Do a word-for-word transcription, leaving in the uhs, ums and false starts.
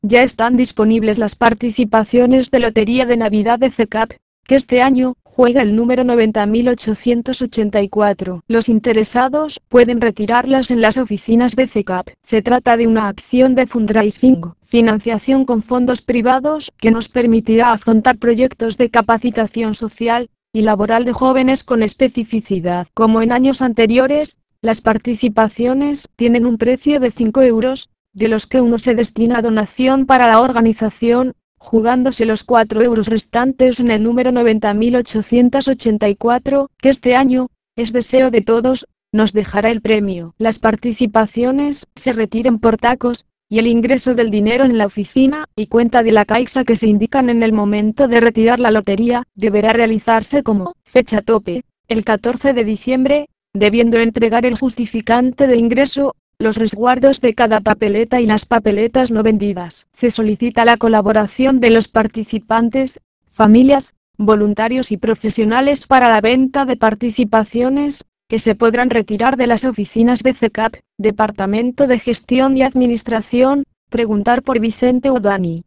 Ya están disponibles las participaciones de Lotería de Navidad de C E C A P, que este año juega el número noventa mil ochocientos ochenta y cuatro. Los interesados pueden retirarlas en las oficinas de C E C A P. Se trata de una acción de fundraising, financiación con fondos privados que nos permitirá afrontar proyectos de capacitación social y laboral de jóvenes con especificidad. Como en años anteriores, las participaciones tienen un precio de cinco euros, de los que uno se destina a donación para la organización, jugándose los cuatro euros restantes en el número noventa mil ochocientos ochenta y cuatro, que este año, es deseo de todos, nos dejará el premio. Las participaciones se retiran por tacos, y el ingreso del dinero en la oficina y cuenta de la Caixa que se indican en el momento de retirar la lotería, deberá realizarse como fecha tope, el catorce de diciembre, debiendo entregar el justificante de ingreso, los resguardos de cada papeleta y las papeletas no vendidas. Se solicita la colaboración de los participantes, familias, voluntarios y profesionales para la venta de participaciones, que se podrán retirar de las oficinas de C E C A P, Departamento de Gestión y Administración. Preguntar por Vicente Udani.